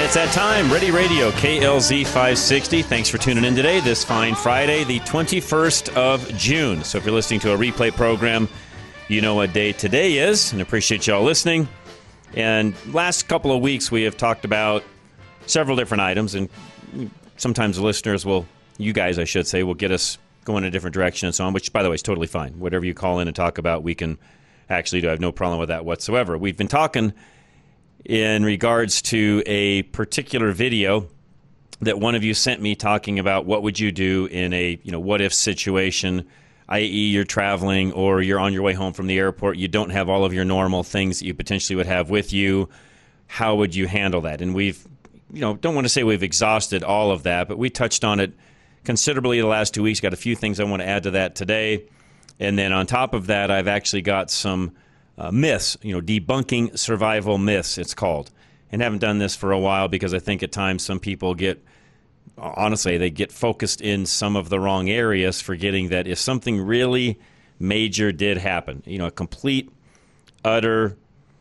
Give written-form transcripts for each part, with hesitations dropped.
It's that time. Ready Radio, KLZ 560. Thanks for tuning in today, this fine Friday, the 21st of June. So if you're listening to a replay program, you know what day today is, and appreciate y'all listening. And last couple of weeks, we have talked about several different items, and sometimes the listeners will, you guys, I should say, will get us going in a different direction and so on, which, by the way, is totally fine. Whatever you call in and talk about, we can actually do. I have no problem with that whatsoever. We've been talking in regards to a particular video that one of you sent me talking about what would you do in a what-if situation, i.e. you're traveling or you're on your way home from the airport, you don't have all of your normal things that you potentially would have with you. How would you handle that? And we've, don't want to say we've exhausted all of that, but we touched on it considerably the last 2 weeks. Got a few things I want to add to that today. And then on top of that, I've actually got some myths, debunking survival myths, it's called. And haven't done this for a while because I think at times some people get focused in some of the wrong areas, forgetting that if something really major did happen, a complete, utter,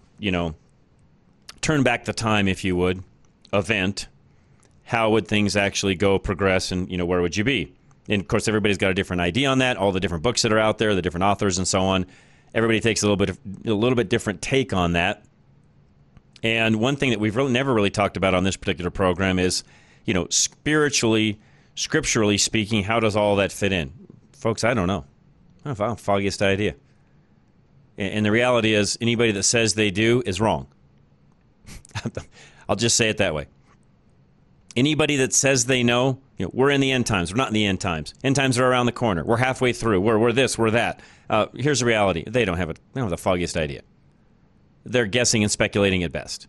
turn back the time, if you would, event, how would things actually go, progress, and, where would you be? And, of course, everybody's got a different idea on that, all the different books that are out there, the different authors and so on. Everybody takes a little bit different take on that. And one thing that we've never really talked about on this particular program is, spiritually, scripturally speaking, how does all that fit in? Folks, I don't know. I don't have the foggiest idea. And the reality is anybody that says they do is wrong. I'll just say it that way. Anybody that says they know, we're in the end times. We're not in the end times. End times are around the corner. We're halfway through. We're this, we're that. Here's the reality. They don't have the foggiest idea. They're guessing and speculating at best.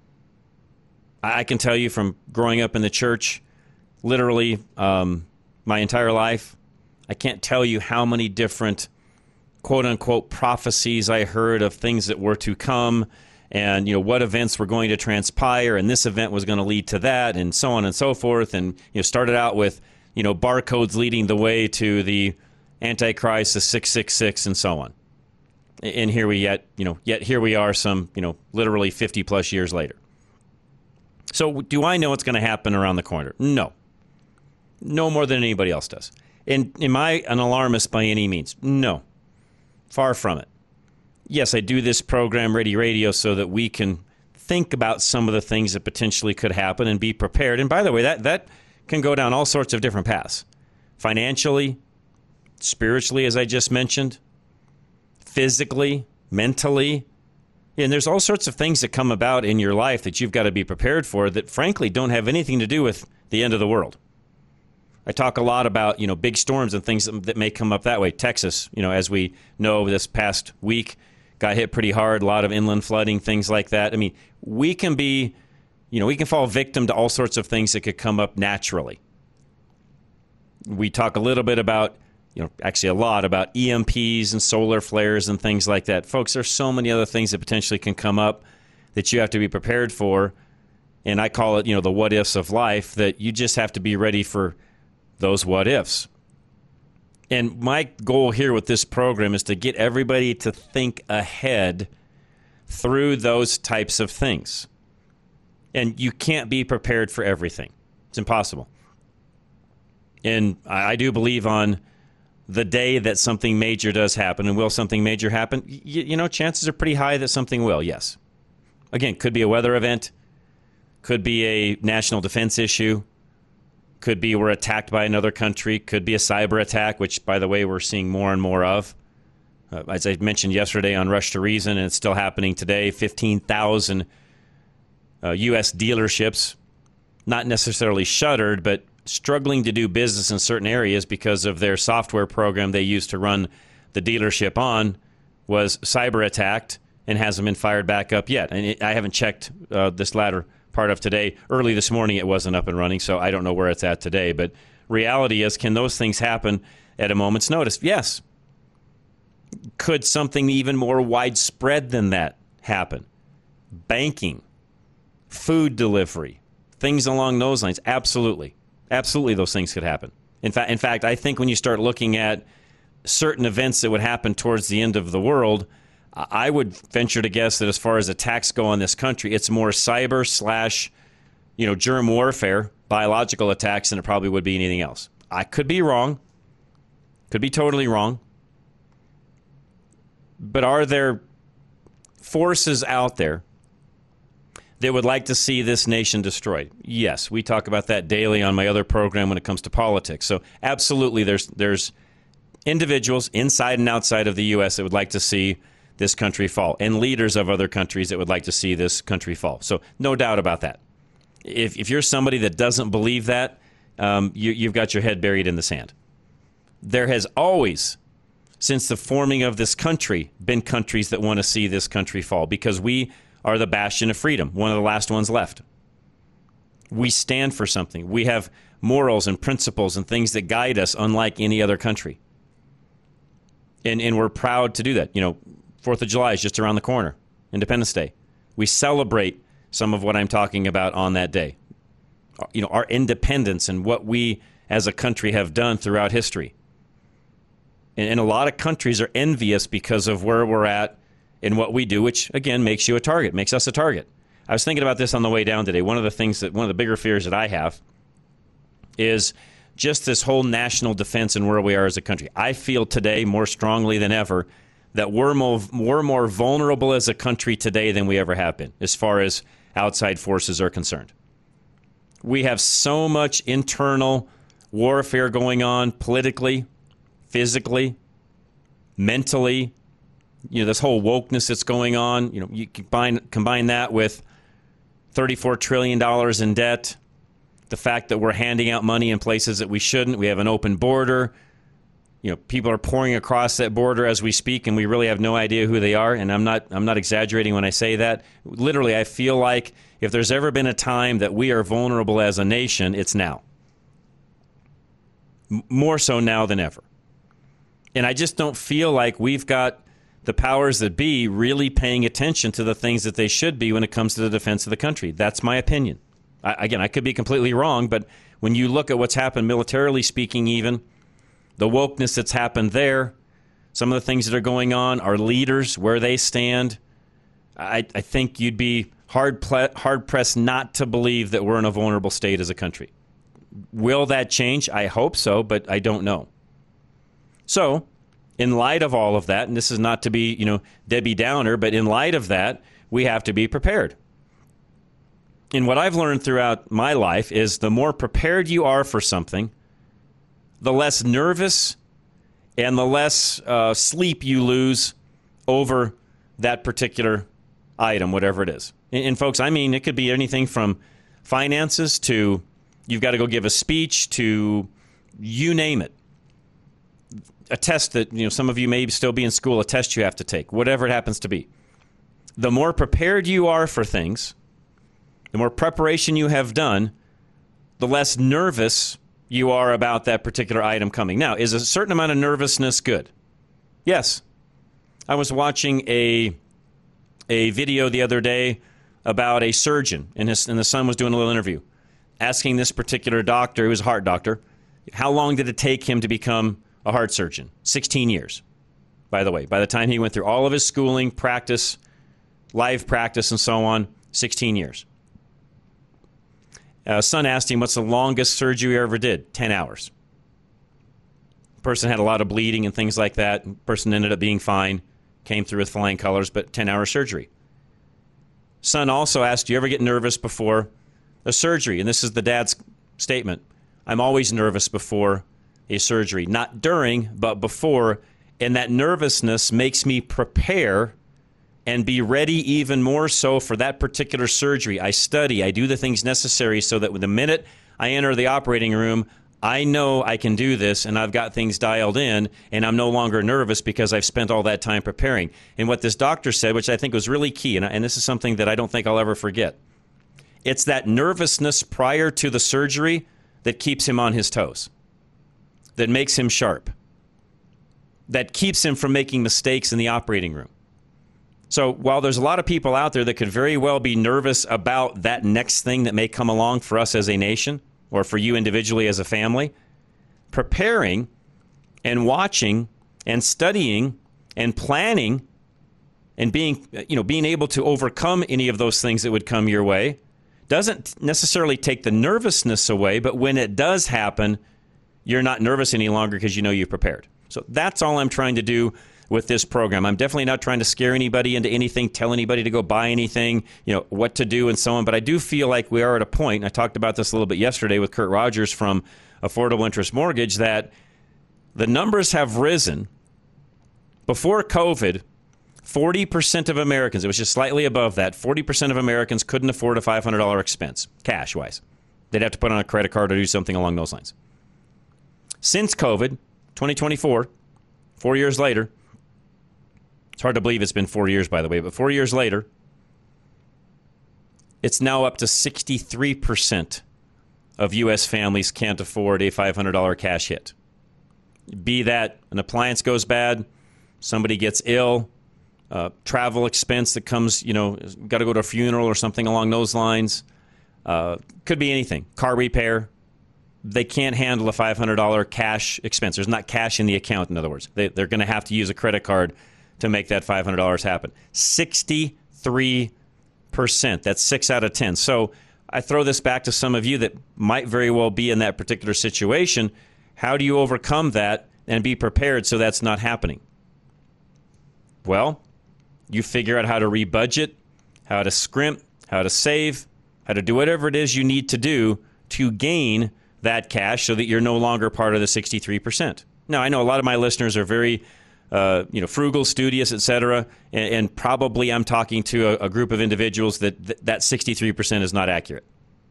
I can tell you from growing up in the church, literally my entire life, I can't tell you how many different quote-unquote prophecies I heard of things that were to come, and what events were going to transpire, and this event was going to lead to that, and so on and so forth. And started out with barcodes leading the way to the Antichrist, the 666, and so on. And here we here we are, some literally 50 plus years later. So do I know what's going to happen around the corner? No more than anybody else does. And am I an alarmist by any means? No, far from it. Yes, I do this program, Ready Radio, so that we can think about some of the things that potentially could happen and be prepared. And by the way, that can go down all sorts of different paths. Financially, spiritually, as I just mentioned, physically, mentally. And there's all sorts of things that come about in your life that you've got to be prepared for that, frankly, don't have anything to do with the end of the world. I talk a lot about, big storms and things that may come up that way. Texas, as we know, this past week, got hit pretty hard, a lot of inland flooding, things like that. I mean, we can be, we can fall victim to all sorts of things that could come up naturally. We talk a little bit about, actually a lot about EMPs and solar flares and things like that. Folks, there's so many other things that potentially can come up that you have to be prepared for. And I call it, the what ifs of life, that you just have to be ready for those what ifs. And my goal here with this program is to get everybody to think ahead through those types of things. And you can't be prepared for everything. It's impossible. And I do believe on the day that something major does happen, and will something major happen, chances are pretty high that something will, yes. Again, could be a weather event, could be a national defense issue, could be we're attacked by another country. Could be a cyber attack, which, by the way, we're seeing more and more of. As I mentioned yesterday on Rush to Reason, and it's still happening today, 15,000 U.S. dealerships, not necessarily shuttered, but struggling to do business in certain areas because of their software program they used to run the dealership on was cyber attacked and hasn't been fired back up yet. And I haven't checked this latter part of today. Early this morning, it wasn't up and running, so I don't know where it's at today. But reality is, can those things happen at a moment's notice? Yes. Could something even more widespread than that happen? Banking, food delivery, things along those lines. Absolutely. Absolutely, those things could happen. In fact, I think when you start looking at certain events that would happen towards the end of the world, I would venture to guess that as far as attacks go on this country, it's more cyber / germ warfare, biological attacks than it probably would be anything else. I could be wrong. Could be totally wrong. But are there forces out there that would like to see this nation destroyed? Yes, we talk about that daily on my other program when it comes to politics. So absolutely, there's individuals inside and outside of the U.S. that would like to see this country fall, and leaders of other countries that would like to see this country fall. So no doubt about that. If you're somebody that doesn't believe that, you've got your head buried in the sand. There has always, since the forming of this country, been countries that want to see this country fall because we are the bastion of freedom, one of the last ones left. We stand for something. We have morals and principles and things that guide us unlike any other country. And we're proud to do that. 4th of July is just around the corner, Independence Day. We celebrate some of what I'm talking about on that day. Our independence and what we as a country have done throughout history. And a lot of countries are envious because of where we're at and what we do, which, again, makes you a target, makes us a target. I was thinking about this on the way down today. One of the bigger fears that I have is just this whole national defense and where we are as a country. I feel today more strongly than ever that we're more vulnerable as a country today than we ever have been as far as outside forces are concerned. We have so much internal warfare going on politically, physically, mentally. This whole wokeness that's going on. You combine that with $34 trillion in debt, the fact that we're handing out money in places that we shouldn't. We have an open border. People are pouring across that border as we speak, and we really have no idea who they are. And I'm not exaggerating when I say that. Literally, I feel like if there's ever been a time that we are vulnerable as a nation, it's now. More so now than ever. And I just don't feel like we've got the powers that be really paying attention to the things that they should be when it comes to the defense of the country. That's my opinion. I could be completely wrong, but when you look at what's happened militarily speaking even, the wokeness that's happened there, some of the things that are going on, our leaders, where they stand, I think you'd be hard-pressed not to believe that we're in a vulnerable state as a country. Will that change? I hope so, but I don't know. So, in light of all of that, and this is not to be, Debbie Downer, but in light of that, we have to be prepared. And what I've learned throughout my life is the more prepared you are for something, the less nervous and the less sleep you lose over that particular item, whatever it is. And folks, it could be anything from finances to you've got to go give a speech to you name it. A test that, some of you may still be in school, a test you have to take, whatever it happens to be. The more prepared you are for things, the more preparation you have done, the less nervous you are about that particular item coming. Now, is a certain amount of nervousness good? Yes. I was watching a video the other day about a surgeon, and the son was doing a little interview, asking this particular doctor, who was a heart doctor, how long did it take him to become a heart surgeon? 16 years, by the way. By the time he went through all of his schooling, practice, live practice, and so on, 16 years. Son asked him, what's the longest surgery you ever did? 10 hours. Person had a lot of bleeding and things like that. Person ended up being fine, came through with flying colors, but 10-hour surgery. Son also asked, do you ever get nervous before a surgery? And this is the dad's statement. I'm always nervous before a surgery. Not during, but before. And that nervousness makes me prepare and be ready even more so for that particular surgery. I study, I do the things necessary so that the minute I enter the operating room, I know I can do this and I've got things dialed in and I'm no longer nervous because I've spent all that time preparing. And what this doctor said, which I think was really key, and this is something that I don't think I'll ever forget, it's that nervousness prior to the surgery that keeps him on his toes, that makes him sharp, that keeps him from making mistakes in the operating room. So while there's a lot of people out there that could very well be nervous about that next thing that may come along for us as a nation or for you individually as a family, preparing and watching and studying and planning and being able to overcome any of those things that would come your way doesn't necessarily take the nervousness away, but when it does happen, you're not nervous any longer because you know you've prepared. So that's all I'm trying to do with this program. I'm definitely not trying to scare anybody into anything, tell anybody to go buy anything, what to do and so on. But I do feel like we are at a point, and I talked about this a little bit yesterday with Kurt Rogers from Affordable Interest Mortgage, that the numbers have risen. Before COVID, 40% of Americans, it was just slightly above that, 40% of Americans couldn't afford a $500 expense, cash-wise. They'd have to put on a credit card or do something along those lines. Since COVID, 2024, 4 years later, it's hard to believe it's been 4 years, by the way, but 4 years later, it's now up to 63% of U.S. families can't afford a $500 cash hit. Be that an appliance goes bad, somebody gets ill, travel expense that comes, got to go to a funeral or something along those lines. Could be anything. Car repair. They can't handle a $500 cash expense. There's not cash in the account, in other words. They're going to have to use a credit card to make that $500 happen. 63%. That's 6 out of 10. So I throw this back to some of you that might very well be in that particular situation. How do you overcome that and be prepared so that's not happening? Well, you figure out how to rebudget, how to scrimp, how to save, how to do whatever it is you need to do to gain that cash so that you're no longer part of the 63%. Now, I know a lot of my listeners are very frugal, studious, etc., and probably I'm talking to a group of individuals that 63% is not accurate.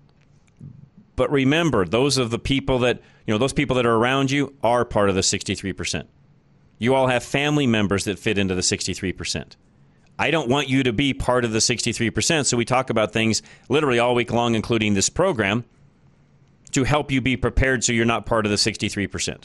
But remember, those of the people that, those people that are around you are part of the 63%. You all have family members that fit into the 63%. I don't want you to be part of the 63%, so we talk about things literally all week long, including this program, to help you be prepared so you're not part of the 63%.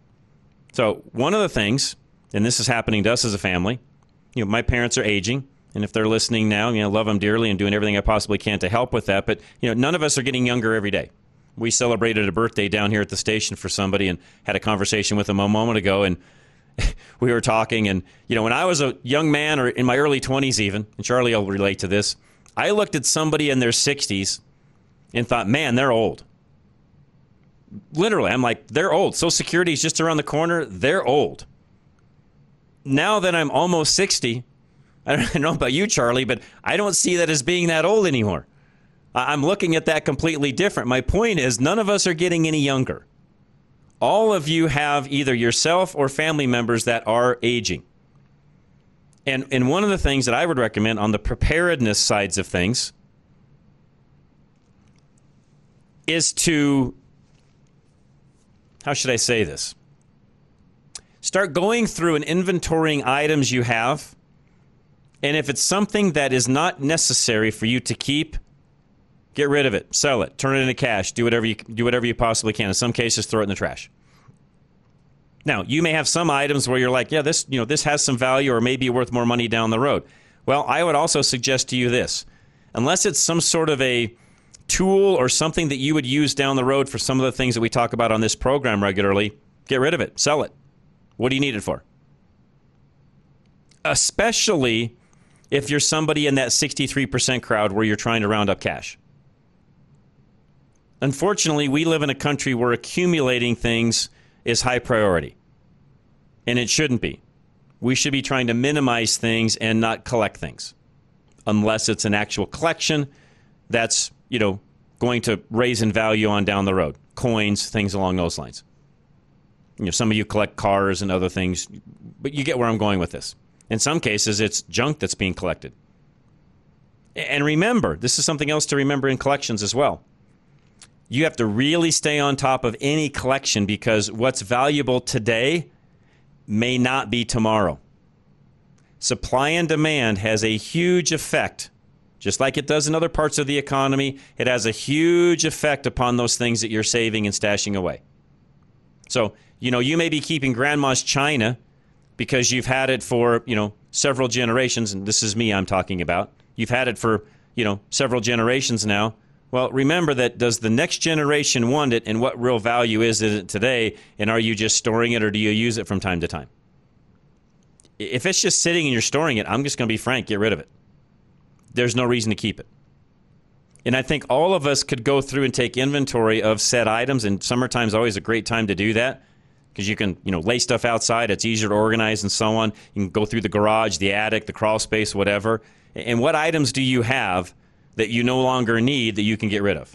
So one of the things, and this is happening to us as a family, my parents are aging, and if they're listening now, love them dearly and doing everything I possibly can to help with that, but none of us are getting younger every day. We celebrated a birthday down here at the station for somebody and had a conversation with them a moment ago, and we were talking, and when I was a young man or in my early 20s even, and Charlie will relate to this, I looked at somebody in their 60s and thought, man, they're old. Literally, I'm like, they're old. Social Security is just around the corner. They're old. Now that I'm almost 60, I don't know about you, Charlie, but I don't see that as being that old anymore. I'm looking at that completely different. My point is, none of us are getting any younger. All of you have either yourself or family members that are aging. And one of the things that I would recommend on the preparedness sides of things is to, how should I say this? Start going through and inventorying items you have. And if it's something that is not necessary for you to keep, get rid of it, sell it, turn it into cash, do whatever you possibly can. In some cases, throw it in the trash. Now, you may have some items where you're like, yeah, this has some value or maybe worth more money down the road. Well, I would also suggest to you this. Unless it's some sort of a tool or something that you would use down the road for some of the things that we talk about on this program regularly, get rid of it, sell it. What do you need it for? Especially if you're somebody in that 63% crowd where you're trying to round up cash. Unfortunately, we live in a country where accumulating things is high priority. And it shouldn't be. We should be trying to minimize things and not collect things. Unless it's an actual collection that's, going to raise in value on down the road. Coins, things along those lines. Some of you collect cars and other things, but you get where I'm going with this. In some cases, it's junk that's being collected. And remember, this is something else to remember in collections as well. You have to really stay on top of any collection because what's valuable today may not be tomorrow. Supply and demand has a huge effect, just like it does in other parts of the economy. It has a huge effect upon those things that you're saving and stashing away. So, you may be keeping grandma's china because you've had it for, several generations, and this is me I'm talking about. You've had it for, several generations now. Well, remember that does the next generation want it, and what real value is it today, and are you just storing it, or do you use it from time to time? If it's just sitting and you're storing it, I'm just going to be frank, get rid of it. There's no reason to keep it. And I think all of us could go through and take inventory of said items, and summertime's always a great time to do that because you can, lay stuff outside. It's easier to organize and so on. You can go through the garage, the attic, the crawl space, whatever. And what items do you have that you no longer need that you can get rid of?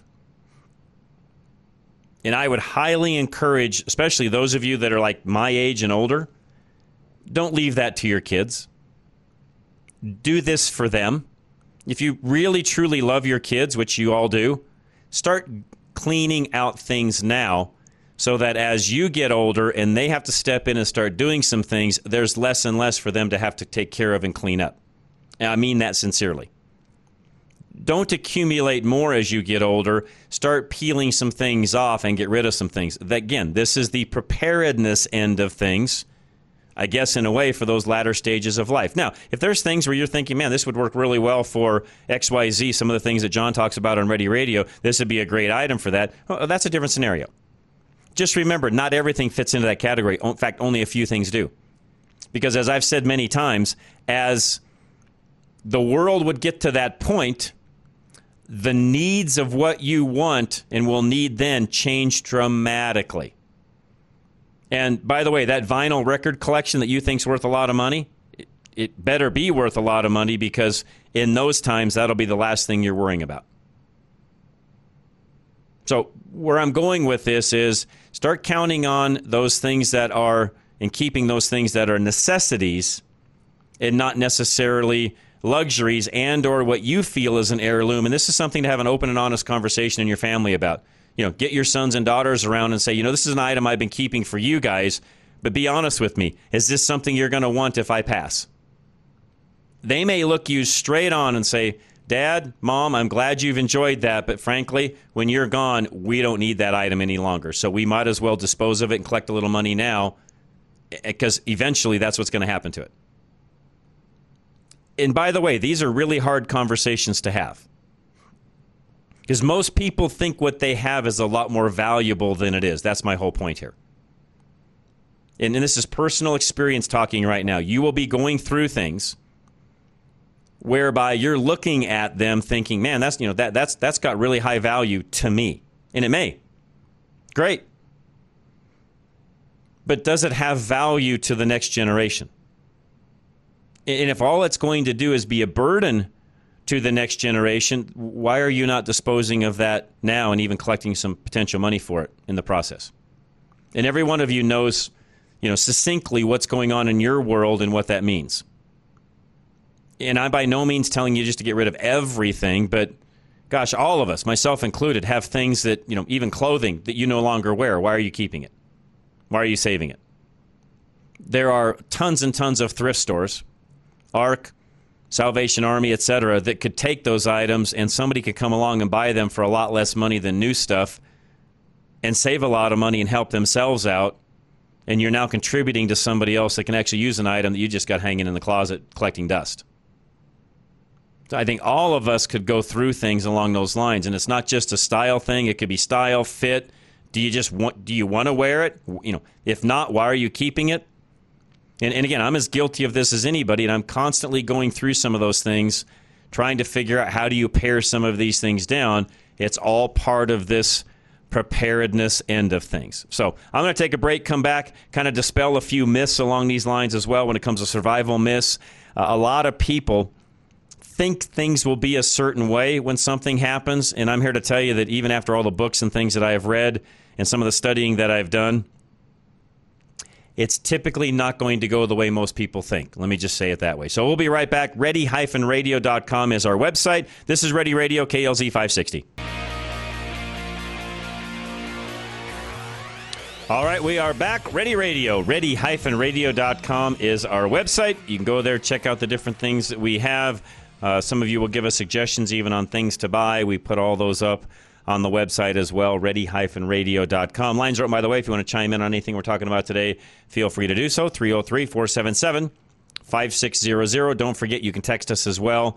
And I would highly encourage, especially those of you that are like my age and older, don't leave that to your kids. Do this for them. If you really, truly love your kids, which you all do, start cleaning out things now so that as you get older and they have to step in and start doing some things, there's less and less for them to have to take care of and clean up. And I mean that sincerely. Don't accumulate more as you get older. Start peeling some things off and get rid of some things. Again, this is the preparedness end of things, I guess, in a way, for those latter stages of life. Now, if there's things where you're thinking, man, this would work really well for XYZ, some of the things that John talks about on Ready Radio, this would be a great item for that, well, that's a different scenario. Just remember, not everything fits into that category. In fact, only a few things do. Because as I've said many times, as the world would get to that point, the needs of what you want and will need then change dramatically. And by the way, that vinyl record collection that you think's worth a lot of money, it better be worth a lot of money because in those times, that'll be the last thing you're worrying about. So where I'm going with this is start counting on those things that are, and keeping those things that are necessities and not necessarily luxuries and or what you feel is an heirloom. And this is something to have an open and honest conversation in your family about. Get your sons and daughters around and say, this is an item I've been keeping for you guys, but be honest with me. Is this something you're going to want if I pass? They may look you straight on and say, Dad, Mom, I'm glad you've enjoyed that, but frankly, when you're gone, we don't need that item any longer. So we might as well dispose of it and collect a little money now because eventually that's what's going to happen to it. And by the way, these are really hard conversations to have because most people think what they have is a lot more valuable than it is. That's my whole point here. And this is personal experience talking right now. You will be going through things whereby you're looking at them thinking, man, that's got really high value to me. And it may. Great. But does it have value to the next generation? And if all it's going to do is be a burden to the next generation, why are you not disposing of that now and even collecting some potential money for it in the process? And every one of you knows, succinctly what's going on in your world and what that means. And I'm by no means telling you just to get rid of everything, but gosh, all of us, myself included, have things that, even clothing that you no longer wear. Why are you keeping it? Why are you saving it? There are tons and tons of thrift stores, ARC, Salvation Army, etc., that could take those items and somebody could come along and buy them for a lot less money than new stuff and save a lot of money and help themselves out. And you're now contributing to somebody else that can actually use an item that you just got hanging in the closet collecting dust. So I think all of us could go through things along those lines. And it's not just a style thing. It could be style, fit. Do you want to wear it? If not, why are you keeping it? And again, I'm as guilty of this as anybody, and I'm constantly going through some of those things, trying to figure out how do you pare some of these things down. It's all part of this preparedness end of things. So I'm going to take a break, come back, kind of dispel a few myths along these lines as well when it comes to survival myths. A lot of people think things will be a certain way when something happens, and I'm here to tell you that even after all the books and things that I have read and some of the studying that I've done, it's typically not going to go the way most people think. Let me just say it that way. So we'll be right back. Ready-radio.com is our website. This is Ready Radio, KLZ 560. All right, we are back. Ready Radio. Ready-radio.com is our website. You can go there, check out the different things that we have. Some of you will give us suggestions even on things to buy. We put all those up on the website as well, ready-radio.com. Lines are open, by the way. If you want to chime in on anything we're talking about today, feel free to do so. 303-477-5600. Don't forget, you can text us as well,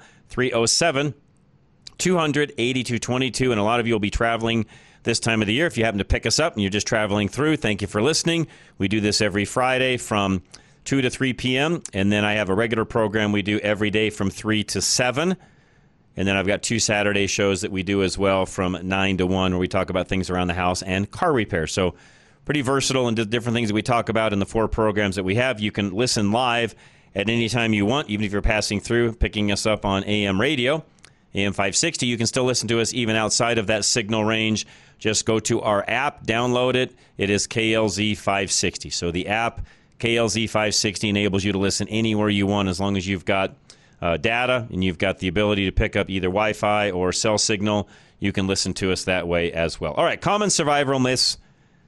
307-200-8222. And a lot of you will be traveling this time of the year. If you happen to pick us up and you're just traveling through, thank you for listening. We do this every Friday from 2 to 3 p.m. And then I have a regular program we do every day from 3 to 7. And then I've got 2 Saturday shows that we do as well from 9 to 1 where we talk about things around the house and car repair. So pretty versatile and different things that we talk about in the 4 programs that we have. You can listen live at any time you want, even if you're passing through, picking us up on AM radio, AM 560. You can still listen to us even outside of that signal range. Just go to our app, download it. It is KLZ 560. So the app, KLZ 560, enables you to listen anywhere you want as long as you've got data and you've got the ability to pick up either Wi-Fi or cell signal. You can listen to us that way as well. All right, common survival myths.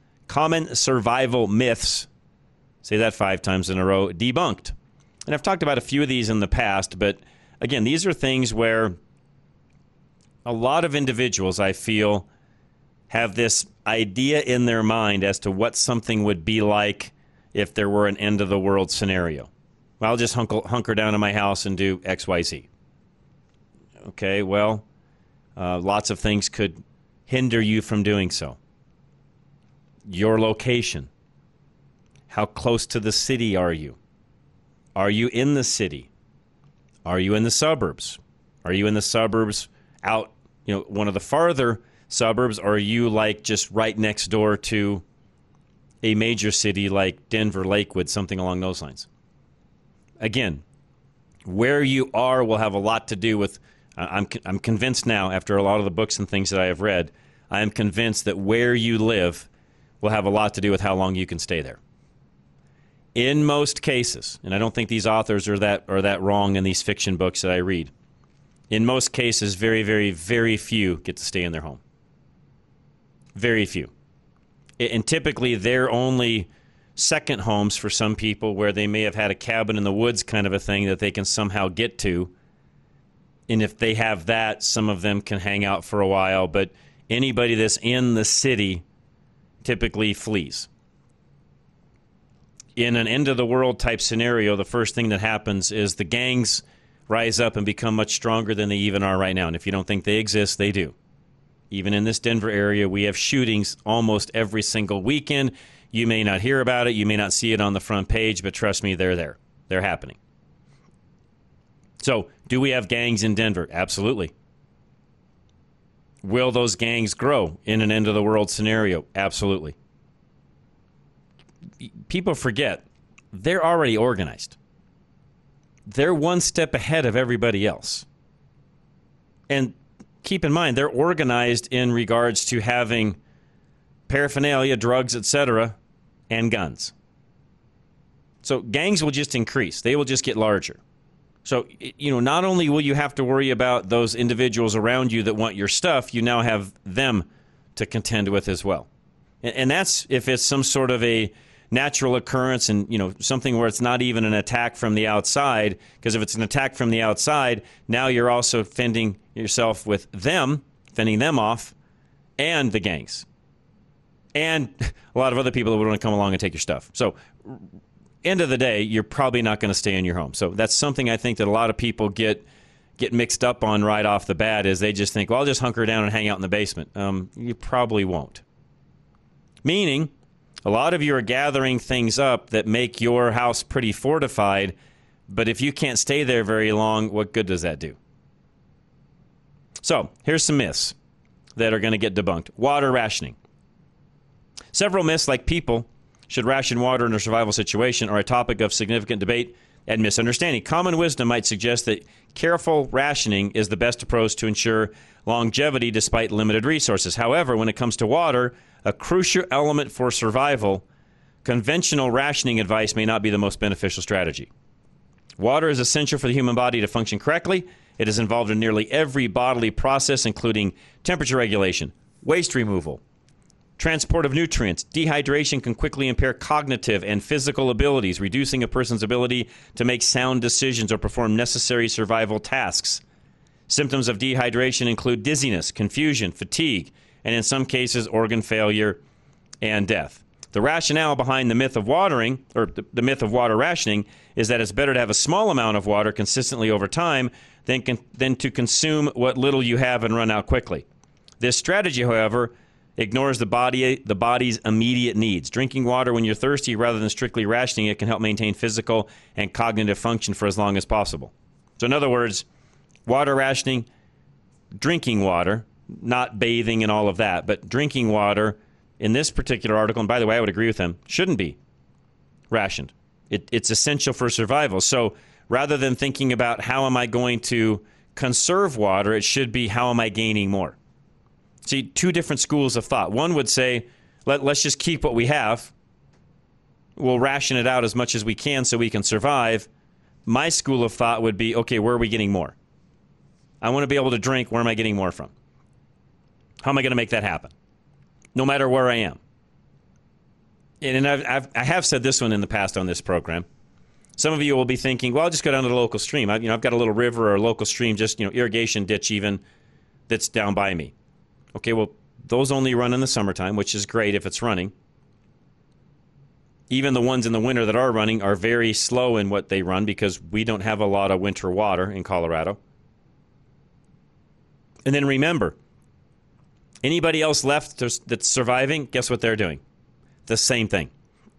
Say that 5 times in a row. Debunked. And I've talked about a few of these in the past, but again, these are things where a lot of individuals, I feel, have this idea in their mind as to what something would be like if there were an end-of-the-world scenario. Well, I'll just hunker down in my house and do X, Y, Z. Okay, well, lots of things could hinder you from doing so. Your location. How close to the city are you? Are you in the city? Are you in the suburbs? Are you in the suburbs out, one of the farther suburbs? Or are you like just right next door to a major city like Denver, Lakewood, something along those lines? Again, where you are will have a lot to do with, I'm convinced now, after a lot of the books and things that I have read, I am convinced that where you live will have a lot to do with how long you can stay there. In most cases, and I don't think these authors are that wrong in these fiction books that I read, in most cases, very, very, very few get to stay in their home. Very few. And typically, they're only second homes for some people where they may have had a cabin in the woods kind of a thing that they can somehow get to. And if they have that, some of them can hang out for a while. But anybody that's in the city typically flees. In an end-of-the-world type scenario, the first thing that happens is the gangs rise up and become much stronger than they even are right now. And if you don't think they exist, they do. Even in this Denver area, we have shootings almost every single weekend. You may not hear about it. You may not see it on the front page, but trust me, they're there. They're happening. So, do we have gangs in Denver? Absolutely. Will those gangs grow in an end-of-the-world scenario? Absolutely. People forget, they're already organized. They're one step ahead of everybody else. And keep in mind, they're organized in regards to having paraphernalia, drugs, etc., and guns. So gangs will just increase. They will just get larger. So, not only will you have to worry about those individuals around you that want your stuff, you now have them to contend with as well. And that's if it's some sort of a natural occurrence and, something where it's not even an attack from the outside, because if it's an attack from the outside, now you're also fending yourself with them, fending them off, and the gangs. And a lot of other people that would want to come along and take your stuff. So, end of the day, you're probably not going to stay in your home. So that's something I think that a lot of people get mixed up on right off the bat is they just think, well, I'll just hunker down and hang out in the basement. You probably won't. Meaning, a lot of you are gathering things up that make your house pretty fortified, but if you can't stay there very long, what good does that do? So, here's some myths that are going to get debunked. Water rationing. Several myths, like people should ration water in a survival situation, are a topic of significant debate and misunderstanding. Common wisdom might suggest that careful rationing is the best approach to ensure longevity despite limited resources. However, when it comes to water, a crucial element for survival, conventional rationing advice may not be the most beneficial strategy. Water is essential for the human body to function correctly. It is involved in nearly every bodily process, including temperature regulation, waste removal, transport of nutrients. Dehydration can quickly impair cognitive and physical abilities, reducing a person's ability to make sound decisions or perform necessary survival tasks. Symptoms of dehydration include dizziness, confusion, fatigue, and in some cases, organ failure and death. The rationale behind the myth of watering, or the myth of water rationing, is that it's better to have a small amount of water consistently over time than to consume what little you have and run out quickly. This strategy, however, ignores the body's immediate needs. Drinking water when you're thirsty rather than strictly rationing it can help maintain physical and cognitive function for as long as possible. So in other words, water rationing drinking water, not bathing and all of that, but drinking water in this particular article, and by the way, I would agree with him, shouldn't be rationed. It's essential for survival. So rather than thinking about how am I going to conserve water, it should be how am I gaining more. See, two different schools of thought. One would say, let's just keep what we have. We'll ration it out as much as we can so we can survive. My school of thought would be, okay, where are we getting more? I want to be able to drink. Where am I getting more from? How am I going to make that happen? No matter where I am. And I have said this one in the past on this program. Some of you will be thinking, well, I'll just go down to the local stream. I've got a little river or a local stream, just irrigation ditch even, that's down by me. Okay, well, those only run in the summertime, which is great if it's running. Even the ones in the winter that are running are very slow in what they run because we don't have a lot of winter water in Colorado. And then remember, anybody else left that's surviving, guess what they're doing? The same thing.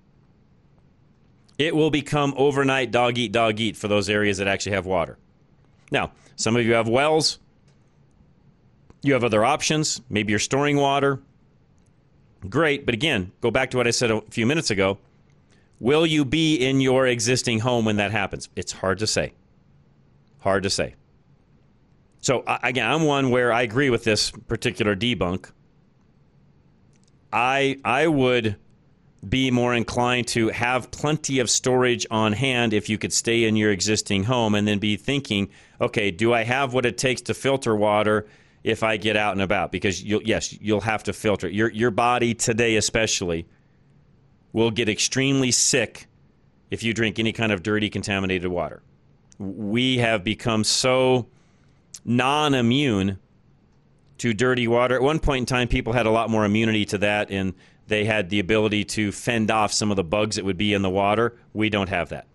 It will become overnight dog eat for those areas that actually have water. Now, some of you have wells. You have other options. Maybe you're storing water. Great, but again, go back to what I said a few minutes ago. Will you be in your existing home when that happens? It's hard to say. Hard to say. So, again, I'm one where I agree with this particular debunk. I would be more inclined to have plenty of storage on hand if you could stay in your existing home and then be thinking, okay, do I have what it takes to filter water if I get out and about? Because, you'll have to filter it. Your body today especially will get extremely sick if you drink any kind of dirty, contaminated water. We have become so non-immune to dirty water. At one point in time, people had a lot more immunity to that, and they had the ability to fend off some of the bugs that would be in the water. We don't have that.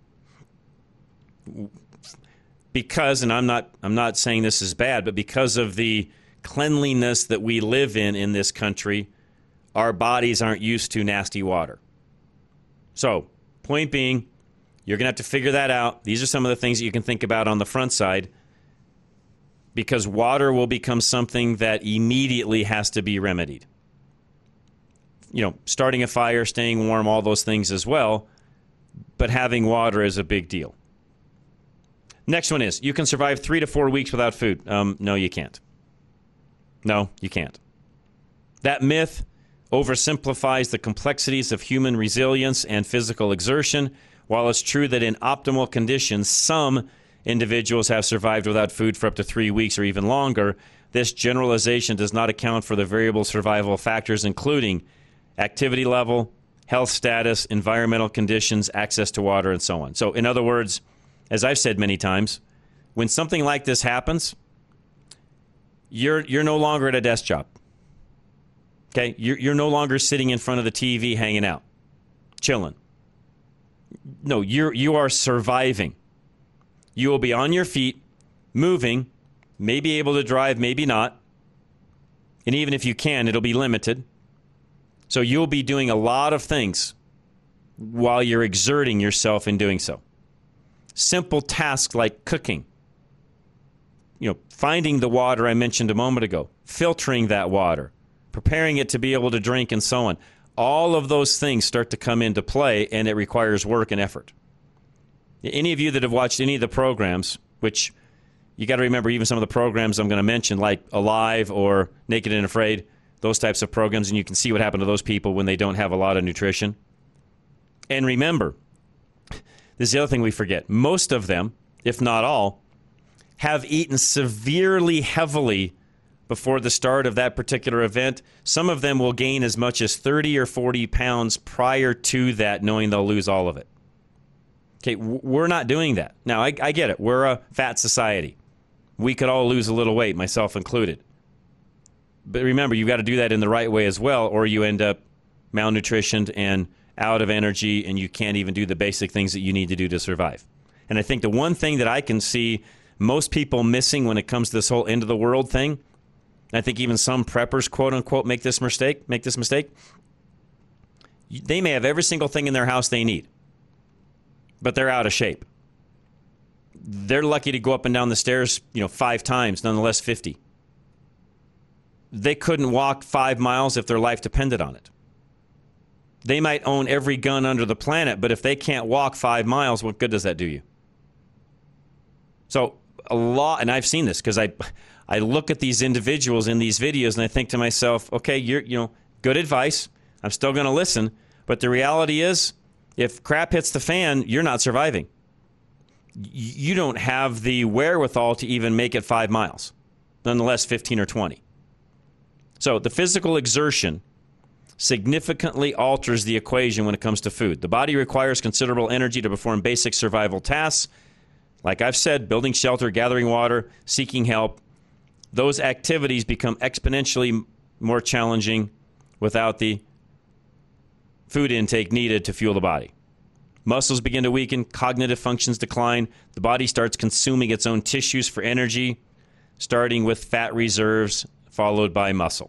Because, and I'm not saying this is bad, but because of the cleanliness that we live in this country, our bodies aren't used to nasty water. So, point being, you're going to have to figure that out. These are some of the things that you can think about on the front side, because water will become something that immediately has to be remedied. Starting a fire, staying warm, all those things as well, but having water is a big deal. Next one is, you can survive 3 to 4 weeks without food. No, you can't. No, you can't. That myth oversimplifies the complexities of human resilience and physical exertion. While it's true that in optimal conditions, some individuals have survived without food for up to 3 weeks or even longer, this generalization does not account for the variable survival factors, including activity level, health status, environmental conditions, access to water, and so on. So, in other words, as I've said many times, when something like this happens, you're no longer at a desk job. Okay? You're no longer sitting in front of the TV hanging out, chilling. No, you are surviving. You will be on your feet, moving, maybe able to drive, maybe not. And even if you can, it'll be limited. So you'll be doing a lot of things while you're exerting yourself in doing so. Simple tasks like cooking, finding the water I mentioned a moment ago, filtering that water, preparing it to be able to drink, and so on. All of those things start to come into play, and it requires work and effort. Any of you that have watched any of the programs, which you got to remember, even some of the programs I'm going to mention, like Alive or Naked and Afraid, those types of programs, and you can see what happened to those people when they don't have a lot of nutrition. And remember, this is the other thing we forget. Most of them, if not all, have eaten severely heavily before the start of that particular event. Some of them will gain as much as 30 or 40 pounds prior to that, knowing they'll lose all of it. Okay, we're not doing that. Now, I get it. We're a fat society. We could all lose a little weight, myself included. But remember, you've got to do that in the right way as well, or you end up malnutritioned and out of energy, and you can't even do the basic things that you need to do to survive. And I think the one thing that I can see most people missing when it comes to this whole end of the world thing, I think even some preppers, quote unquote, make this mistake. They may have every single thing in their house they need, but they're out of shape. They're lucky to go up and down the stairs, 5 times, nonetheless 50. they couldn't walk 5 miles if their life depended on it. They might own every gun under the planet, but if they can't walk 5 miles, what good does that do you? So a lot, and I've seen this because I look at these individuals in these videos and I think to myself, okay, good advice. I'm still going to listen. But the reality is, if crap hits the fan, you're not surviving. You don't have the wherewithal to even make it 5 miles, nonetheless 15 or 20. So the physical exertion significantly alters the equation when it comes to food. The body requires considerable energy to perform basic survival tasks. Like I've said, building shelter, gathering water, seeking help. Those activities become exponentially more challenging without the food intake needed to fuel the body. Muscles begin to weaken, cognitive functions decline, the body starts consuming its own tissues for energy, starting with fat reserves, followed by muscle.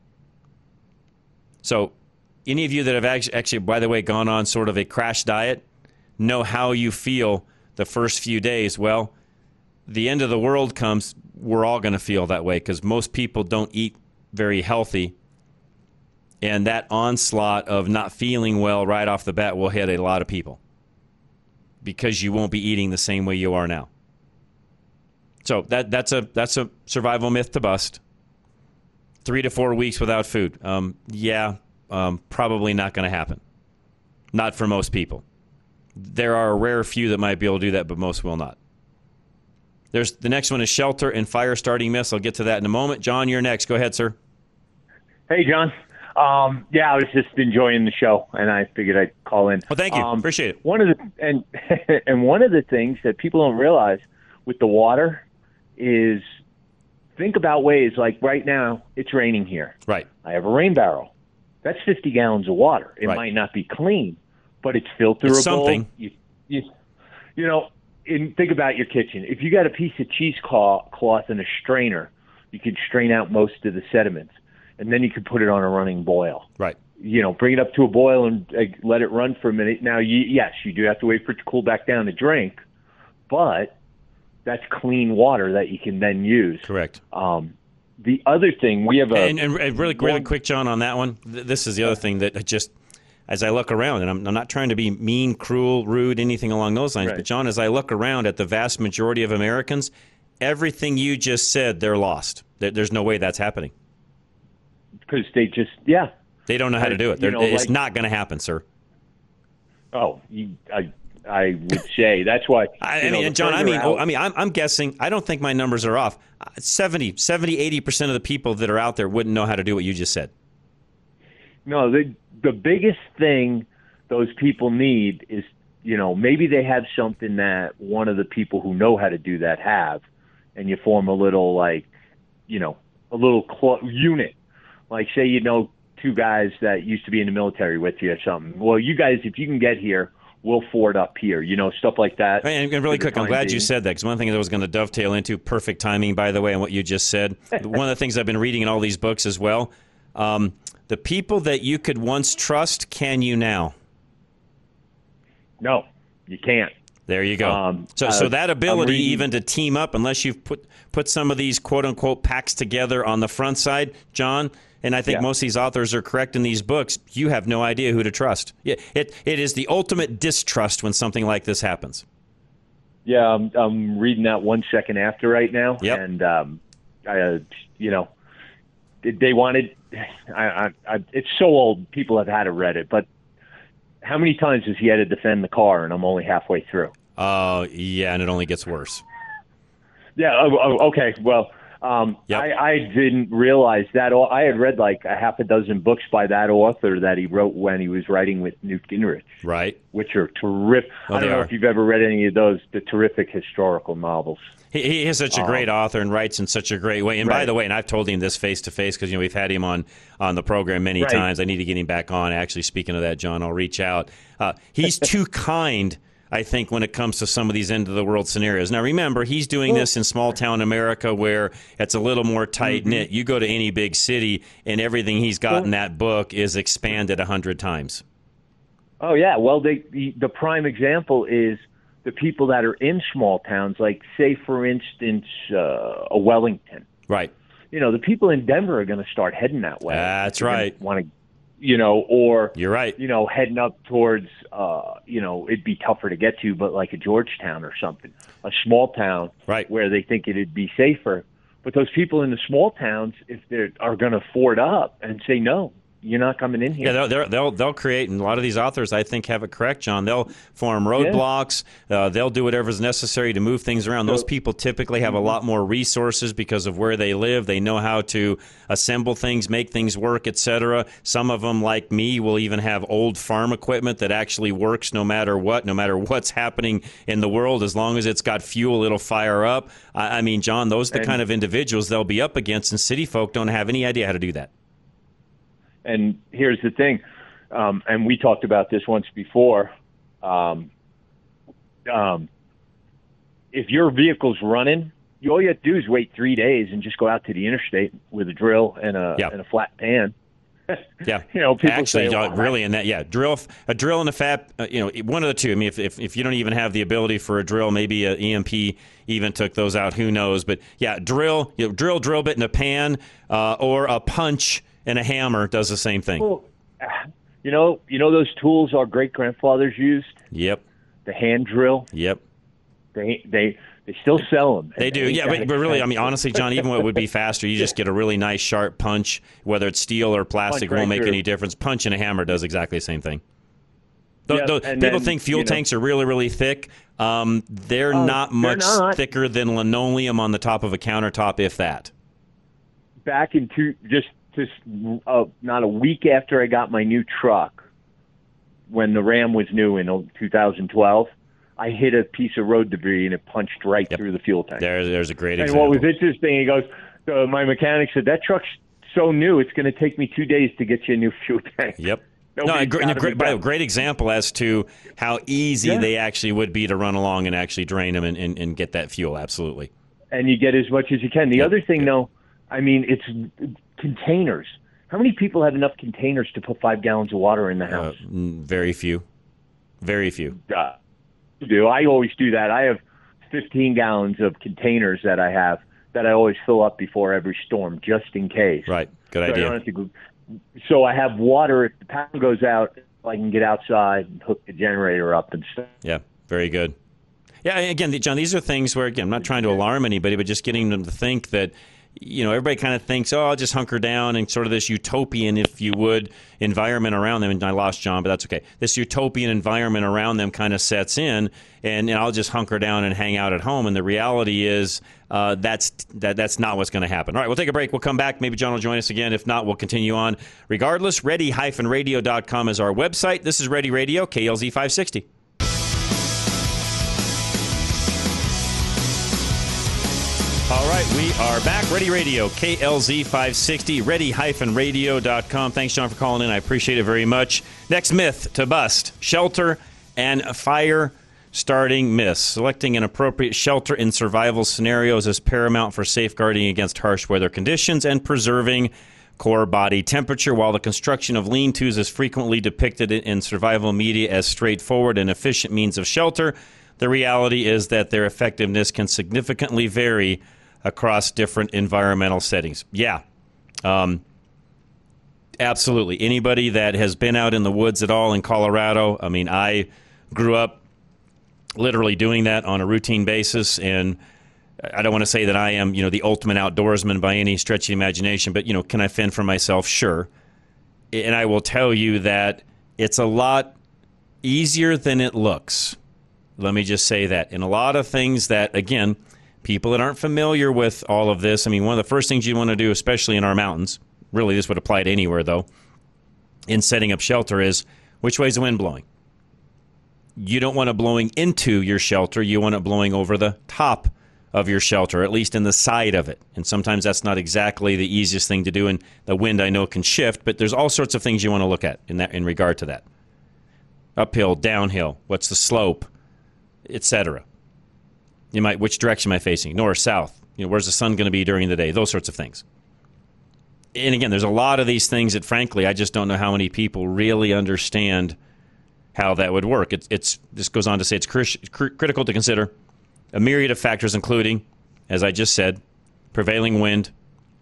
So, any of you that have actually, by the way, gone on sort of a crash diet, know how you feel the first few days. Well, the end of the world comes, we're all going to feel that way because most people don't eat very healthy. And that onslaught of not feeling well right off the bat will hit a lot of people because you won't be eating the same way you are now. So that's a survival myth to bust. 3 to 4 weeks without food. Probably not going to happen. Not for most people. There are a rare few that might be able to do that, but most will not. The next one is shelter and fire starting myths. I'll get to that in a moment. John, you're next. Go ahead, sir. Hey, John. I was just enjoying the show, and I figured I'd call in. Well, thank you. Appreciate it. One of the things that people don't realize with the water is think about ways like right now it's raining here. Right. I have a rain barrel. That's 50 gallons of water. It might not be clean, but it's filterable. It's something. Think about your kitchen. If you got a piece of cheesecloth and a strainer, you could strain out most of the sediments. And then you can put it on a running boil. Right. Bring it up to a boil and let it run for a minute. Now, yes, you do have to wait for it to cool back down to drink, but that's clean water that you can then use. Correct. The other thing, we have and really quick, John, on that one. This is the other thing that just, as I look around, and I'm not trying to be mean, cruel, rude, anything along those lines, but John, as I look around at the vast majority of Americans, everything you just said, they're lost. There's no way that's happening. Because they just, they don't know how to do it. It's not going to happen, sir. Oh, I would say that's why. John, I'm guessing. I don't think my numbers are off. 80% of the people that are out there wouldn't know how to do what you just said. No, the biggest thing those people need is, maybe they have something that one of the people who know how to do that have, and you form a little unit. Like, say, two guys that used to be in the military with you or something. Well, you guys, if you can get here, we'll ford up here, stuff like that. And really quick, I'm glad you said that, because one thing that I was going to dovetail into, perfect timing, by the way, on what you just said. One of the things I've been reading in all these books as well, the people that you could once trust, can you now? No, you can't. There you go. So that ability even to team up, unless you've put some of these quote-unquote packs together on the front side, John, and I think most of these authors are correct in these books, you have no idea who to trust. It is the ultimate distrust when something like this happens. Yeah, I'm reading that 1 second after right now. Yep. And, they wanted it's so old, people have had to read it, but how many times has he had to defend the car, and I'm only halfway through? Yeah, and it only gets worse. Yeah, okay, well, I didn't realize that. I had read like a half a dozen books by that author that he wrote when he was writing with Newt Gingrich. Right. Which are terrific. I don't know if you've ever read any of those, the terrific historical novels. He is such a great author and writes in such a great way. And by the way, and I've told him this face-to-face because we've had him on the program many times. I need to get him back on. Actually, speaking of that, John, I'll reach out. He's too kind, I think, when it comes to some of these end-of-the-world scenarios. Now, remember, he's doing this in small-town America where it's a little more tight-knit. You go to any big city, and everything he's got in that book is expanded 100 times. Oh, yeah. Well, the prime example is the people that are in small towns, like, say, for instance, a Wellington. Right. the people in Denver are going to start heading that way. That's right. Want to, or you're right. Heading up towards, it'd be tougher to get to, but like a Georgetown or something, a small town, right, where they think it'd be safer. But those people in the small towns, if they are going to ford up and say no, you're not coming in here. Yeah, they'll create, and a lot of these authors, I think, have it correct, John. They'll form roadblocks. They'll do whatever's necessary to move things around. Those people typically have a lot more resources because of where they live. They know how to assemble things, make things work, etc. Some of them, like me, will even have old farm equipment that actually works no matter what's happening in the world. As long as it's got fuel, it'll fire up. I mean, John, those are the kind of individuals they'll be up against, and city folk don't have any idea how to do that. And here's the thing, and we talked about this once before. If your vehicle's running, all you have to do is wait 3 days and just go out to the interstate with a drill and a flat pan. Yeah, people actually, say, really, in that, a drill and a fat, one of the two. I mean, if you don't even have the ability for a drill, maybe an EMP even took those out. Who knows? But yeah, drill bit in a pan, or a punch and a hammer does the same thing. Well, those tools our great grandfathers used. Yep. The hand drill. Yep. They still sell them. They do, yeah. But really, I mean, honestly, John, even what would be faster, you just get a really nice sharp punch, whether it's steel or plastic, won't make any difference. Punch and a hammer does exactly the same thing. People think fuel tanks are really, really thick. They're not much thicker than linoleum on the top of a countertop, if that. Back in not a week after I got my new truck, when the Ram was new in 2012, I hit a piece of road debris and it punched right through the fuel tank. There's a great example. And what was interesting, he goes, my mechanic said, that truck's so new, it's going to take me 2 days to get you a new fuel tank. Yep. A great example as to how easy they actually would be to run along and actually drain them and get that fuel. Absolutely. And you get as much as you can. The other thing, though, I mean, it's containers. How many people have enough containers to put 5 gallons of water in the house? Very few. Very few. I always do that. I have 15 gallons of containers that I always fill up before every storm, just in case. Right. Good idea. So I have water. If the power goes out, I can get outside and hook the generator up and stuff. Yeah, very good. Yeah, again, John, these are things where, again, I'm not trying to alarm anybody, but just getting them to think that, everybody kind of thinks, I'll just hunker down, and sort of this utopian, if you would, environment around them. And I lost John, but that's okay. This utopian environment around them kind of sets in, and I'll just hunker down and hang out at home. And the reality is that's not what's going to happen. All right, we'll take a break. We'll come back. Maybe John will join us again. If not, we'll continue on. Regardless, ready-radio.com is our website. This is Ready Radio, KLZ 560. All right, we are back. Ready Radio, KLZ 560, ready-radio.com. Thanks, John, for calling in. I appreciate it very much. Next myth to bust, shelter and fire starting myths. Selecting an appropriate shelter in survival scenarios is paramount for safeguarding against harsh weather conditions and preserving core body temperature. While the construction of lean-tos is frequently depicted in survival media as straightforward and efficient means of shelter, the reality is that their effectiveness can significantly vary across different environmental settings. Yeah, absolutely. Anybody that has been out in the woods at all in Colorado, I mean, I grew up literally doing that on a routine basis, and I don't want to say that I am, the ultimate outdoorsman by any stretch of the imagination, but, can I fend for myself? Sure. And I will tell you that it's a lot easier than it looks. Let me just say that. And a lot of things that, again, people that aren't familiar with all of this, I mean, one of the first things you want to do, especially in our mountains, really this would apply to anywhere, though, in setting up shelter is, which way is the wind blowing? You don't want it blowing into your shelter. You want it blowing over the top of your shelter, at least in the side of it. And sometimes that's not exactly the easiest thing to do, and the wind, I know, can shift, but there's all sorts of things you want to look at in regard to that. Uphill, downhill, what's the slope, etc. Which direction am I facing? North, south? Where's the sun going to be during the day? Those sorts of things. And again, there's a lot of these things that, frankly, I just don't know how many people really understand how that would work. This goes on to say it's critical to consider a myriad of factors, including, as I just said, prevailing wind,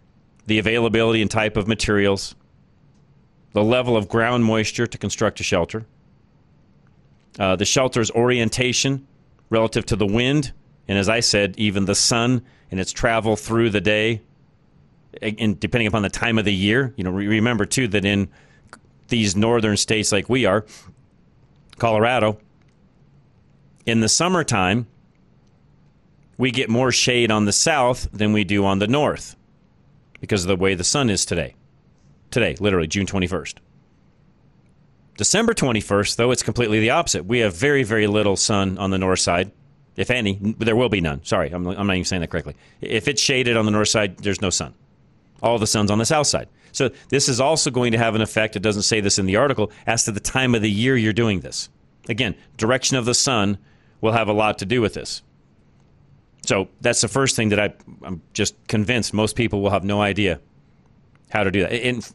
the availability and type of materials, the level of ground moisture to construct a shelter, the shelter's orientation relative to the wind, and as I said, even the sun and its travel through the day, and depending upon the time of the year. Remember, too, that in these northern states like we are, Colorado, in the summertime, we get more shade on the south than we do on the north because of the way the sun is today. Today, literally, June 21st. December 21st, though, it's completely the opposite. We have very, very little sun on the north side. If any, there will be none. Sorry, I'm not even saying that correctly. If it's shaded on the north side, there's no sun. All the sun's on the south side. So this is also going to have an effect, it doesn't say this in the article, as to the time of the year you're doing this. Again, direction of the sun will have a lot to do with this. So that's the first thing that I'm just convinced most people will have no idea how to do that. And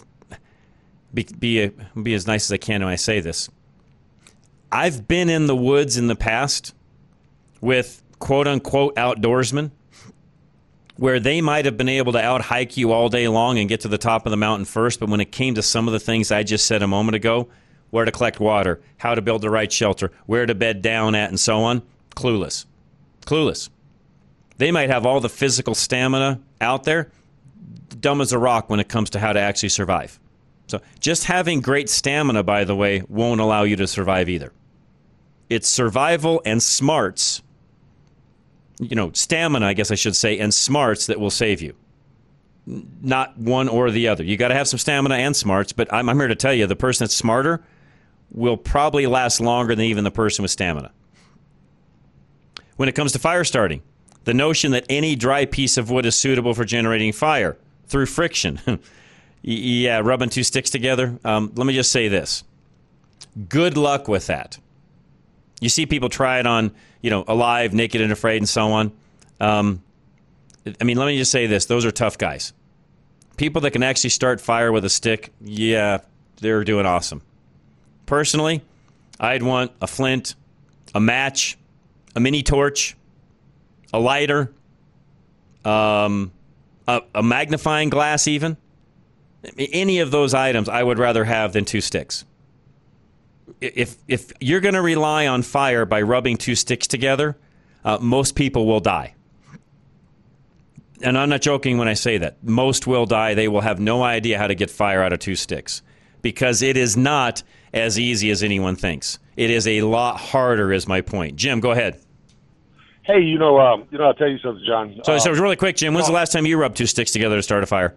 be as nice as I can when I say this. I've been in the woods in the past with quote-unquote outdoorsmen where they might have been able to out-hike you all day long and get to the top of the mountain first, but when it came to some of the things I just said a moment ago, where to collect water, how to build the right shelter, where to bed down at, and so on, clueless. Clueless. They might have all the physical stamina out there, dumb as a rock when it comes to how to actually survive. So just having great stamina, by the way, won't allow you to survive either. It's survival and smarts, stamina, I guess I should say, and smarts that will save you. Not one or the other. You got to have some stamina and smarts, but I'm here to tell you the person that's smarter will probably last longer than even the person with stamina. When it comes to fire starting, the notion that any dry piece of wood is suitable for generating fire through friction. Yeah, rubbing two sticks together. Let me just say this. Good luck with that. You see people try it on, alive, naked, and afraid, and so on. Let me just say this. Those are tough guys. People that can actually start fire with a stick, yeah, they're doing awesome. Personally, I'd want a flint, a match, a mini torch, a lighter, a magnifying glass even. Any of those items I would rather have than two sticks. If you're going to rely on fire by rubbing two sticks together, most people will die. And I'm not joking when I say that. Most will die. They will have no idea how to get fire out of two sticks because it is not as easy as anyone thinks. It is a lot harder, is my point. Jim, go ahead. Hey, I'll tell you something, John. So really quick, Jim, when's the last time you rubbed two sticks together to start a fire?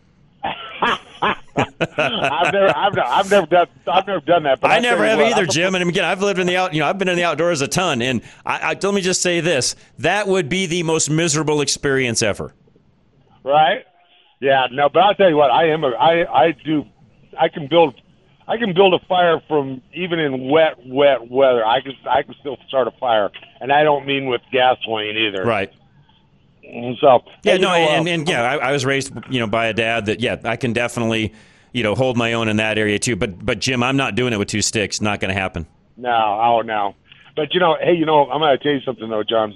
I've never done that. But I never have either, Jim. And again, I've lived in I've been in the outdoors a ton. And let me just say this: that would be the most miserable experience ever. Right? Yeah. No, but I'll tell you what. I can build a fire from even in wet weather. I can still start a fire, and I don't mean with gasoline either. Right. So yeah, I was raised, by a dad that I can definitely, hold my own in that area too. But Jim, I'm not doing it with two sticks. Not going to happen. No. But hey, I'm going to tell you something though, John.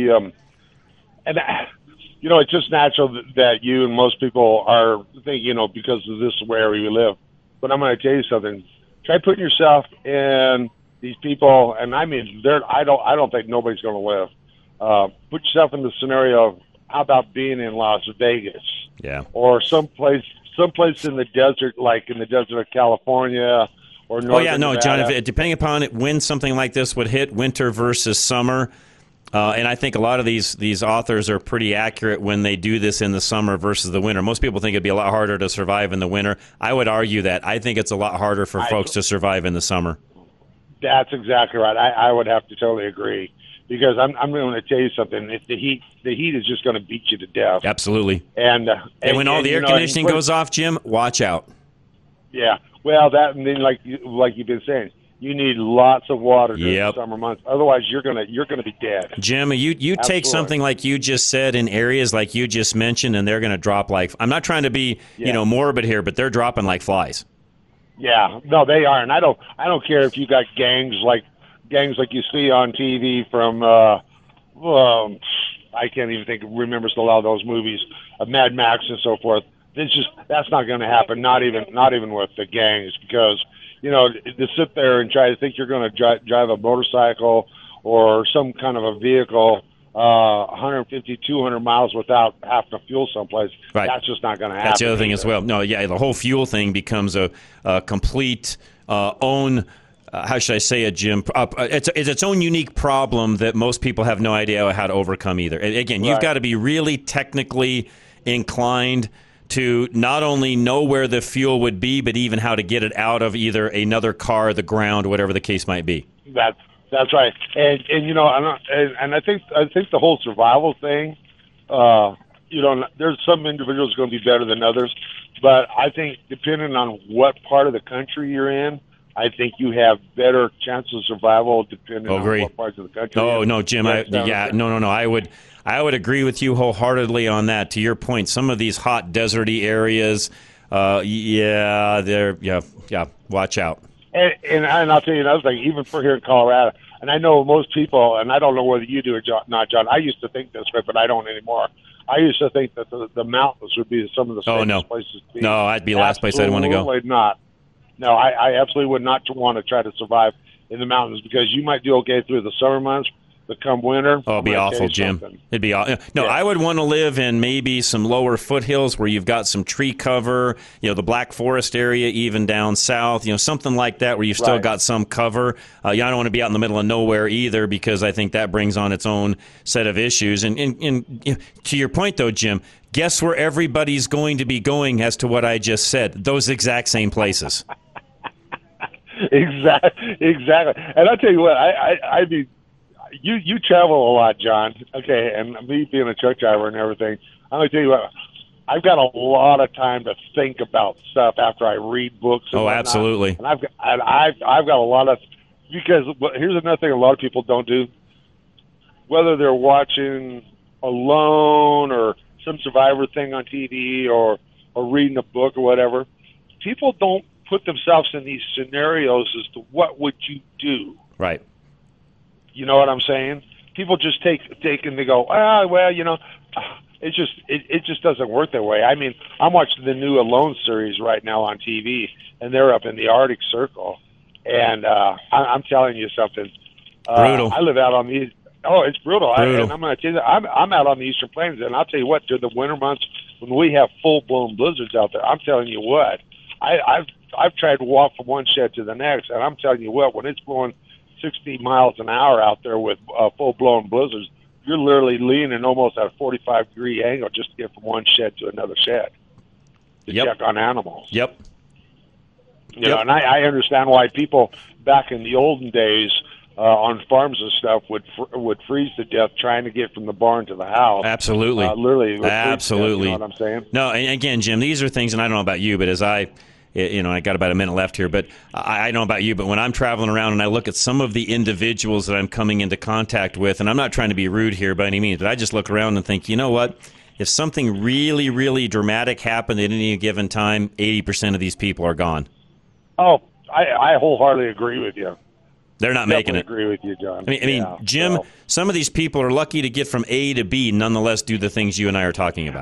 It's just natural that you and most people are thinking, because of this where we live. But I'm going to tell you something. Try putting yourself in these people, and I mean, I don't think nobody's going to live. Put yourself in the scenario of how about being in Las Vegas, or someplace in the desert, like in the desert of California or northern Nevada. John. Depending upon when something like this would hit, winter versus summer, and I think a lot of these authors are pretty accurate when they do this in the summer versus the winter. Most people think it'd be a lot harder to survive in the winter. I would argue that I think it's a lot harder for folks to survive in the summer. That's exactly right. I would have to totally agree. Because I'm going to tell you something. If the heat is just going to beat you to death. Absolutely. And when all the air conditioning goes off, Jim, watch out. Yeah. Well, that and then like you've been saying, you need lots of water during the summer months. Otherwise, you're gonna be dead. Jim, you take something like you just said in areas like you just mentioned, and they're going to drop like. I'm not trying to be morbid here, but they're dropping like flies. Yeah. No, they are, and I don't care if you got gangs like you see on TV from I can't even remember a lot of those movies of Mad Max and so forth. That's not going to happen. Not even with the gangs, because to sit there and try to think you're going to drive a motorcycle or some kind of a vehicle 150, 200 miles without having to fuel someplace. Right. That's just not going to happen. That's the other thing either. as well. No, yeah, the whole fuel thing becomes a complete own. How should I say it, Jim? It's its own unique problem that most people have no idea how to overcome either. Again, you've got to be really technically inclined to not only know where the fuel would be, but even how to get it out of either another car, the ground, whatever the case might be. That's right, and I think the whole survival thing. There's some individuals going to be better than others, but I think depending on what part of the country you're in, I think you have better chances of survival depending on what parts of the country. Oh no, Jim. No. I would agree with you wholeheartedly on that. To your point, some of these hot deserty areas, watch out. And I'll tell you another thing. Even for here in Colorado, and I know most people, and I don't know whether you do or not, John. I used to think this way, but I don't anymore. I used to think that the mountains would be some of the safest places to be. No, I'd be the last place I'd want to go. Absolutely not. No, I absolutely would not want to try to survive in the mountains, because you might do okay through the summer months, but come winter, it'd be awful, Jim. It'd be awful. No, I would want to live in maybe some lower foothills where you've got some tree cover, the Black Forest area, even down south, something like that where you've still got some cover. I don't want to be out in the middle of nowhere either, because I think that brings on its own set of issues. And to your point, though, Jim, guess where everybody's going to be going as to what I just said? Those exact same places. Exactly. And I'll tell you what, I mean, you travel a lot, John. Okay, and me being a truck driver and everything, I'm gonna tell you what, I've got a lot of time to think about stuff after I read books. And whatnot. Absolutely. And I've got a lot of, because here's another thing a lot of people don't do. Whether they're watching Alone or some Survivor thing on TV or reading a book or whatever, people don't put themselves in these scenarios as to what would you do. Right. You know what I'm saying? People just take and they go, it just doesn't work that way. I mean, I'm watching the new Alone series right now on TV, and they're up in the Arctic Circle, and I'm telling you something. Brutal. I live out on the. Oh, it's brutal. Brutal. I'm going to tell you, I'm out on the Eastern Plains, and I'll tell you what, during the winter months when we have full blown blizzards out there, I'm telling you what, I've tried to walk from one shed to the next, and I'm telling you what, when it's blowing 60 miles an hour out there with full-blown blizzards, you're literally leaning almost at a 45-degree angle just to get from one shed to another shed to check on animals. Yep. You know, and I understand why people back in the olden days on farms and stuff would freeze to death trying to get from the barn to the house. Absolutely. Literally. Absolutely. You know what I'm saying? No, and again, Jim, these are things, and I don't know about you, but as I got about a minute left here, but I don't know about you, but when I'm traveling around and I look at some of the individuals that I'm coming into contact with, and I'm not trying to be rude here by any means, but I just look around and think, you know what? If something really, really dramatic happened at any given time, 80% of these people are gone. Oh, I wholeheartedly agree with you. They're not making it. Agree with you, John. I mean, Jim, some of these people are lucky to get from A to B, nonetheless do the things you and I are talking about.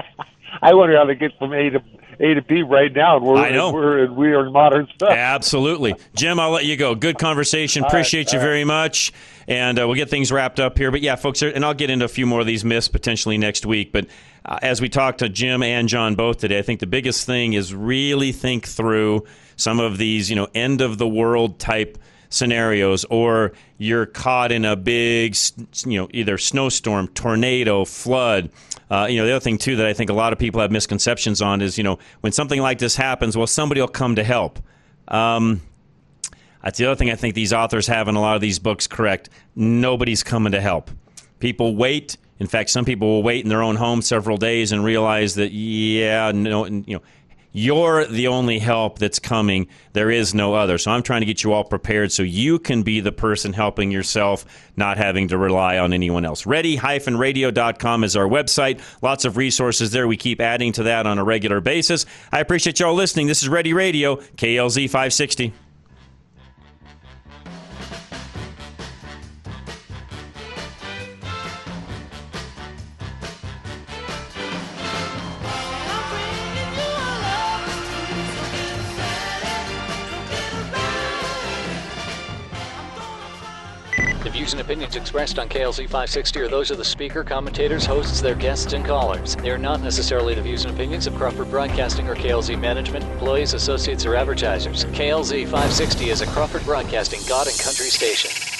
I wonder how they get from A to B right now. I know. We are in modern stuff. Absolutely. Jim, I'll let you go. Good conversation. Appreciate you very much. And we'll get things wrapped up here. But, yeah, folks, and I'll get into a few more of these myths potentially next week. But as we talked to Jim and John both today, I think the biggest thing is really think through some of these, end-of-the-world type scenarios, or you're caught in a big, either snowstorm, tornado, flood. The other thing, too, that I think a lot of people have misconceptions on is, when something like this happens, well, somebody will come to help. That's the other thing I think these authors have in a lot of these books correct. Nobody's coming to help. People wait. In fact, some people will wait in their own home several days and realize that, you're the only help that's coming. There is no other. So I'm trying to get you all prepared so you can be the person helping yourself, not having to rely on anyone else. Ready-radio.com is our website. Lots of resources there. We keep adding to that on a regular basis. I appreciate you all listening. This is Ready Radio, KLZ 560. The views and opinions expressed on KLZ 560 are those of the speaker, commentators, hosts, their guests, and callers. They are not necessarily the views and opinions of Crawford Broadcasting or KLZ management, employees, associates, or advertisers. KLZ 560 is a Crawford Broadcasting God and Country station.